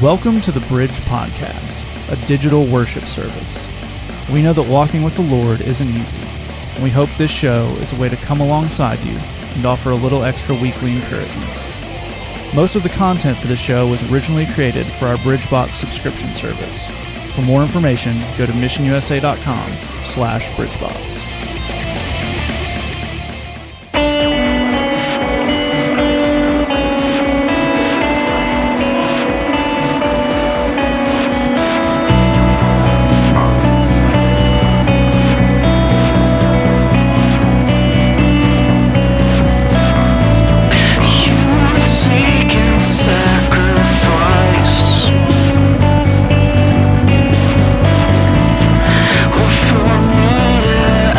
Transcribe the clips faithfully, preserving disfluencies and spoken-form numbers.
Welcome to the Bridge Podcast, a digital worship service. We know that walking with the Lord isn't easy, and we hope this show is a way to come alongside you and offer a little extra weekly encouragement. Most of the content for the show was originally created for our BridgeBox subscription service. For more information, go to missionusa.com slash BridgeBox. For me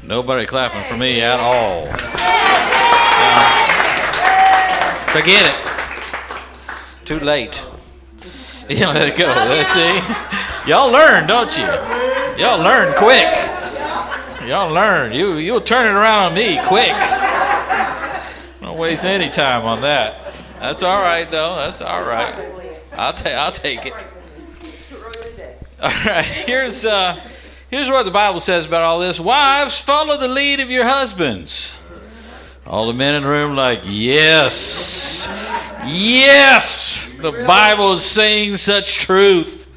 Nobody clapping for me at all. Uh, forget it. Too late. You know, let it go. Let's see. Y'all learn, don't you? Y'all learn quick. Y'all learn. You, you'll turn it around on me quick. Don't waste any time on that. That's all right, though. That's all right. I'll take. I'll take it. All right. Here's uh, here's what the Bible says about all this. Wives, follow the lead of your husbands. All the men in the room, like, yes, yes. The Bible is saying such truth.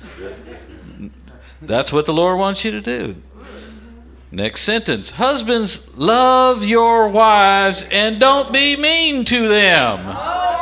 That's what the Lord wants you to do. Next sentence. Husbands, love your wives and don't be mean to them.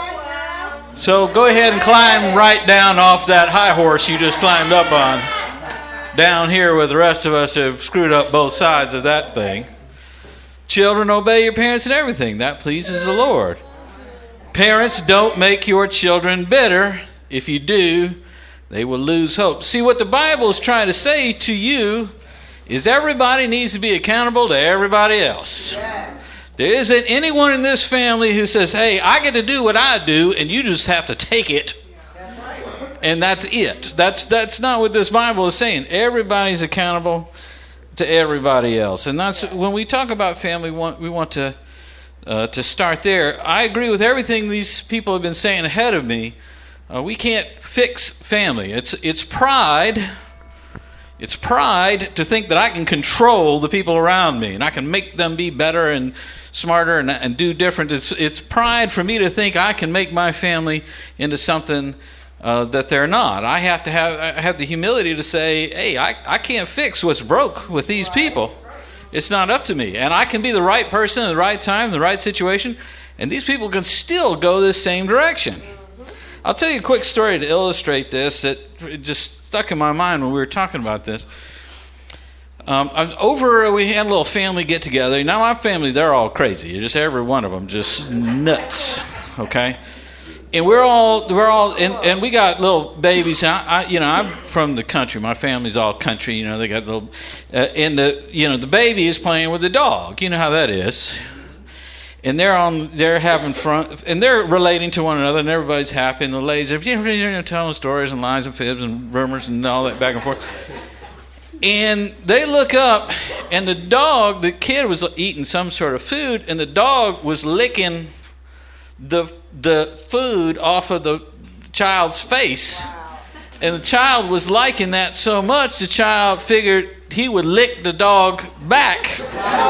So go ahead and climb right down off that high horse you just climbed up on. Down here where the rest of us have screwed up both sides of that thing. Children, obey your parents in everything. That pleases the Lord. Parents, don't make your children bitter. If you do, they will lose hope. See, what the Bible is trying to say to you is everybody needs to be accountable to everybody else. Yes. There isn't anyone in this family who says, hey, I get to do what I do, and you just have to take it. That's right. And that's it. That's that's not what this Bible is saying. Everybody's accountable to everybody else. And that's when we talk about family, we want, we want to uh, to start there. I agree with everything these people have been saying ahead of me. Uh, we can't fix family. It's it's pride. It's pride to think that I can control the people around me and I can make them be better and smarter and, and do different. It's, it's pride for me to think I can make my family into something uh, that they're not. I have to have I have the humility to say, hey, I, I can't fix what's broke with these people. It's not up to me. And I can be the right person at the right time, the right situation, and these people can still go this same direction. I'll tell you a quick story to illustrate this that just stuck in my mind when we were talking about this. Um, I was over, we had a little family get together. Now my family, they're all crazy. Just every one of them, just nuts. Okay, and we're all we're all and, and we got little babies. I, I you know I'm from the country. My family's all country. You know they got little, uh, and the you know the baby is playing with the dog. You know how that is. And they're on, they're having fun, and they're relating to one another, and everybody's happy, and the ladies are you know, telling stories and lies and fibs and rumors and all that back and forth. And they look up, and the dog, the kid was eating some sort of food, and the dog was licking the the food off of the child's face. And the child was liking that so much, the child figured he would lick the dog back.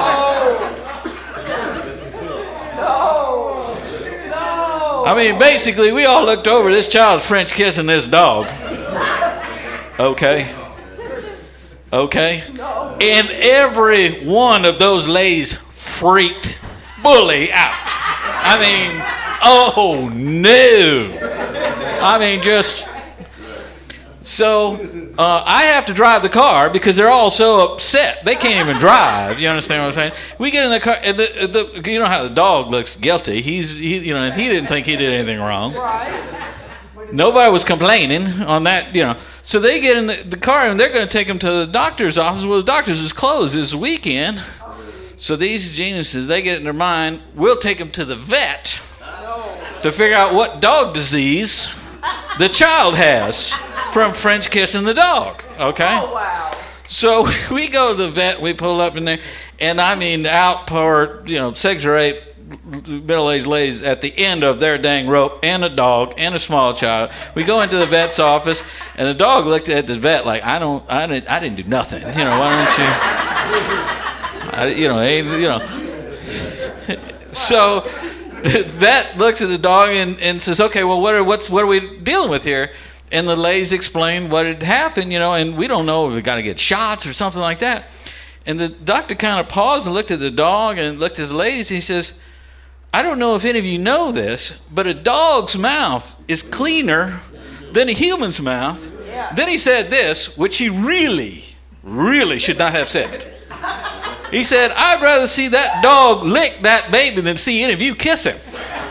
I mean, basically, we all looked over this child's French kissing this dog. Okay. Okay. And every one of those ladies freaked fully out. I mean, oh no. I mean, just... So, uh, I have to drive the car because they're all so upset. They can't even drive. You understand what I'm saying? We get in the car, and the, the, you know how the dog looks guilty. He's, he, you know, and he didn't think he did anything wrong. Right. Nobody was complaining on that, you know. So they get in the, the car, and they're going to take him to the doctor's office. Well, the doctor's is closed this weekend. So these geniuses, they get it in their mind, we'll take him to the vet to figure out what dog disease the child has from French kissing the dog, okay? Oh, wow. So we go to the vet, we pull up in there, and I mean, out pour, you know, six or eight middle-aged ladies at the end of their dang rope, and a dog, and a small child. We go into the vet's office, and the dog looked at the vet like, I don't, I didn't, I didn't do nothing. You know, why don't you, I, you know, you know. So the vet looks at the dog and, and says, okay, well, what are, what's, what are we dealing with here? And the ladies explained what had happened, you know, and we don't know if we got to get shots or something like that. And the doctor kind of paused and looked at the dog and looked at the ladies, and he says, I don't know if any of you know this, but a dog's mouth is cleaner than a human's mouth. Yeah. Then he said this, which he really, really should not have said. He said, I'd rather see that dog lick that baby than see any of you kiss him.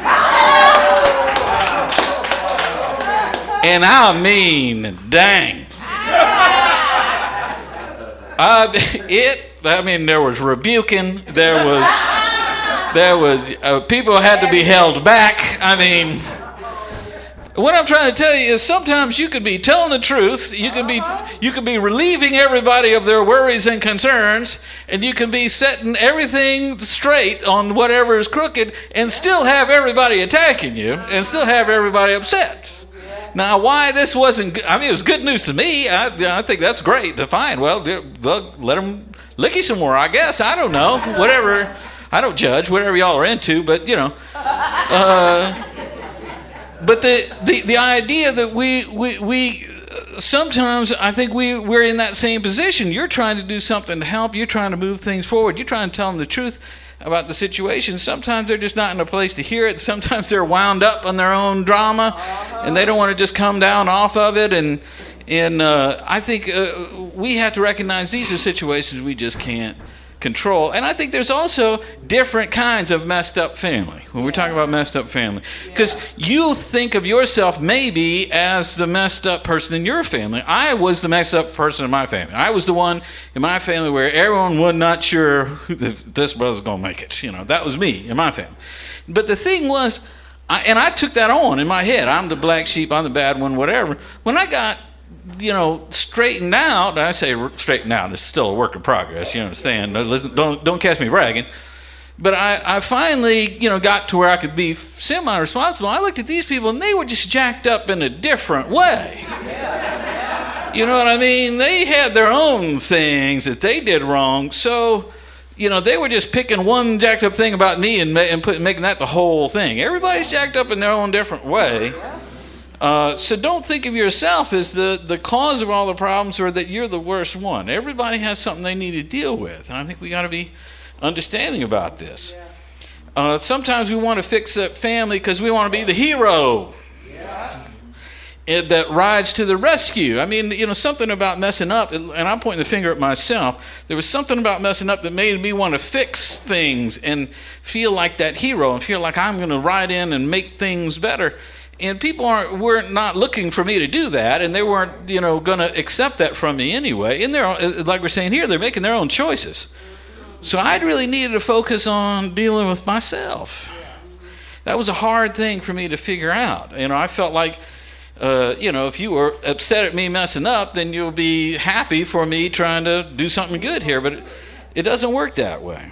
And I mean, dang. Uh, it, I mean, there was rebuking. There was, there was, uh, people had to be held back. I mean, what I'm trying to tell you is sometimes you could be telling the truth. You can be, you can be relieving everybody of their worries and concerns, and you can be setting everything straight on whatever is crooked, and still have everybody attacking you, and still have everybody upset. Now, why this wasn't good, I mean, it was good news to me. I, I think that's great. Fine. Well, well, let them lick you some more, I guess. I don't know. Whatever. I don't judge. Whatever y'all are into. But, you know. Uh, but the, the, the idea that we, we, we sometimes I think we, we're in that same position. You're trying to do something to help. You're trying to move things forward. You're trying to tell them the truth about the situation. Sometimes they're just not in a place to hear it. Sometimes they're wound up on their own drama, and they don't want to just come down off of it. And and uh, I think uh, we have to recognize these are situations we just can't control. And I think there's also different kinds of messed up family when we're talking about messed up family. Because you think of yourself maybe as the messed up person in your family. I was the messed up person in my family. I was the one in my family where everyone was not sure if this brother's going to make it. You know, that was me in my family. But the thing was, I, and I took that on in my head. I'm the black sheep, I'm the bad one, whatever. When I got you know, straightened out. I say straightened out. It's still a work in progress. You understand? Don't don't catch me bragging. But I, I finally, you know, got to where I could be semi-responsible. I looked at these people, and they were just jacked up in a different way. You know what I mean? They had their own things that they did wrong. So, you know, they were just picking one jacked up thing about me and, and put, making that the whole thing. Everybody's jacked up in their own different way. Uh, so don't think of yourself as the, the cause of all the problems or that you're the worst one. Everybody has something they need to deal with. And I think we got to be understanding about this. Uh, sometimes we want to fix a family because we want to be the hero that rides to the rescue. I mean, you know, something about messing up, and I'm pointing the finger at myself. There was something about messing up that made me want to fix things and feel like that hero and feel like I'm going to ride in and make things better. And people aren't weren't not looking for me to do that, and they weren't, you know, going to accept that from me anyway. And they're, like we're saying here, they're making their own choices. So I really needed to focus on dealing with myself. That was a hard thing for me to figure out. You know, I felt like, uh, you know, if you were upset at me messing up, then you'll be happy for me trying to do something good here. But it, it doesn't work that way.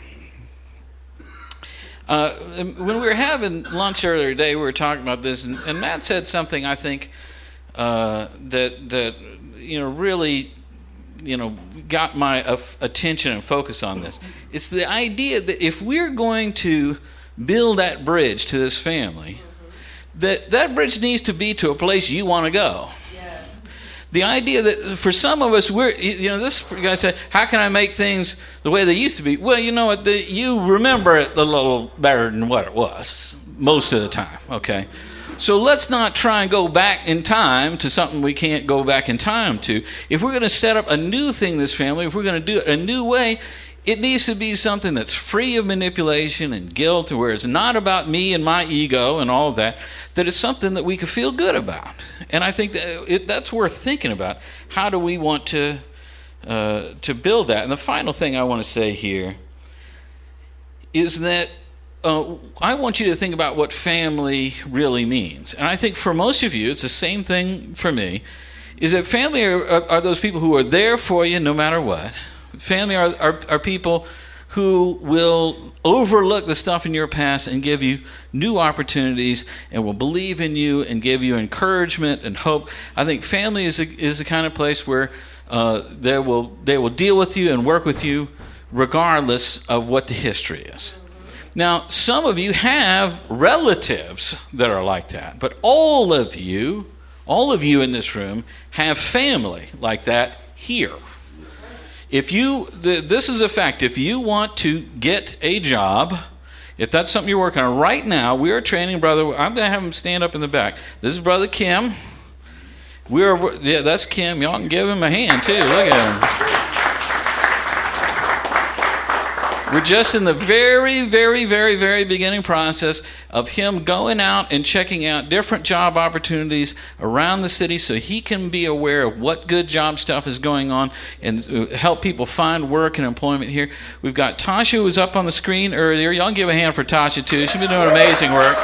Uh, when we were having lunch earlier today, we were talking about this, and, and Matt said something I think uh, that that you know really you know got my uh, attention and focus on this. It's the idea that if we're going to build that bridge to this family, that that bridge needs to be to a place you want to go. The idea that for some of us, we're, you know, this guy said, how can I make things the way they used to be? Well, you know what, the, you remember it a little better than what it was most of the time, okay? So let's not try and go back in time to something we can't go back in time to. If we're going to set up a new thing in this family, if we're going to do it a new way, it needs to be something that's free of manipulation and guilt, where it's not about me and my ego and all of that, that it's something that we can feel good about. And I think that it, that's worth thinking about. How do we want to uh, to build that? And the final thing I want to say here is that uh, I want you to think about what family really means. And I think for most of you, it's the same thing for me, is that family are, are, are those people who are there for you no matter what. Family are, are are people who will overlook the stuff in your past and give you new opportunities and will believe in you and give you encouragement and hope. I think family is a, is the kind of place where uh, they will they will deal with you and work with you regardless of what the history is. Now, some of you have relatives that are like that, but all of you, all of you in this room have family like that here. If you, this is a fact, if you want to get a job, if that's something you're working on right now, we are training brother, I'm going to have him stand up in the back. This is Brother Kim. We are, yeah, that's Kim. Y'all can give him a hand too. Look at him. We're just in the very, very, very, very beginning process of him going out and checking out different job opportunities around the city so he can be aware of what good job stuff is going on and help people find work and employment here. We've got Tasha, who was up on the screen earlier. Y'all give a hand for Tasha, too. She's been doing amazing work.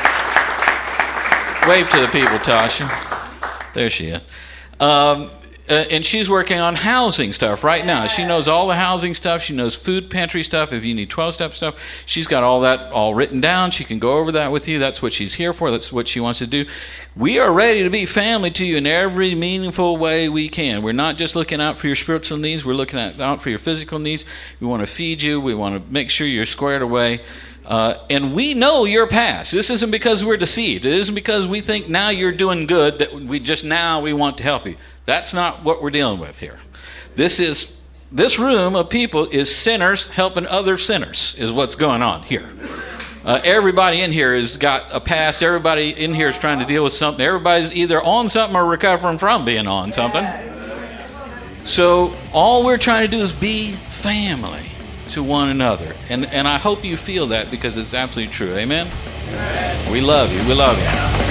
Wave to the people, Tasha. There she is. Um, Uh, and she's working on housing stuff right now. She knows all the housing stuff. She knows food pantry stuff. If you need twelve-step stuff, she's got all that all written down. She can go over that with you. That's what she's here for. That's what she wants to do. We are ready to be family to you in every meaningful way we can. We're not just looking out for your spiritual needs. We're looking at, out for your physical needs. We want to feed you. We want to make sure you're squared away. Uh, and we know your past. This isn't because we're deceived. It isn't because we think now you're doing good that we just now we want to help you. That's not what we're dealing with here. This is this room of people is sinners helping other sinners is what's going on here. Uh, everybody in here has got a past. Everybody in here is trying to deal with something. Everybody's either on something or recovering from being on something. So all we're trying to do is be family to one another. And and I hope you feel that because it's absolutely true. Amen? We love you. We love you.